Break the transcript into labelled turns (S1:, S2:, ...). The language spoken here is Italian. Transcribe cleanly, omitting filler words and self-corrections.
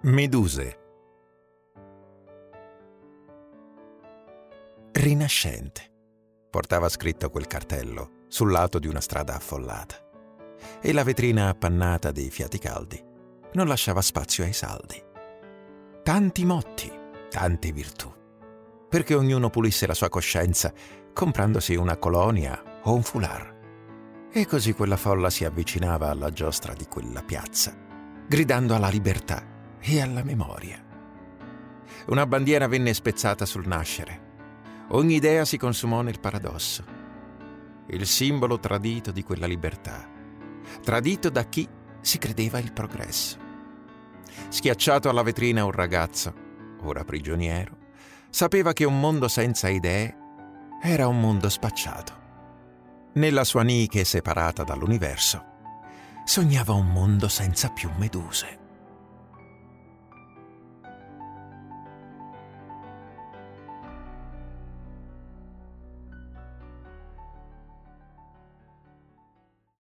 S1: Meduse. Rinascente, portava scritto quel cartello sul lato di una strada affollata, e la vetrina appannata dei fiati caldi non lasciava spazio ai saldi. Tanti motti, tante virtù, perché ognuno pulisse la sua coscienza comprandosi una colonia o un foulard. E così quella folla si avvicinava alla giostra di quella piazza, gridando alla libertà e alla memoria. Una bandiera venne spezzata sul nascere. Ogni idea si consumò nel paradosso. Il simbolo tradito di quella libertà, tradito da chi si credeva il progresso. Schiacciato alla vetrina un ragazzo, ora prigioniero, sapeva che un mondo senza idee era un mondo spacciato. Nella sua Nike separata dall'universo, sognava un mondo senza più meduse.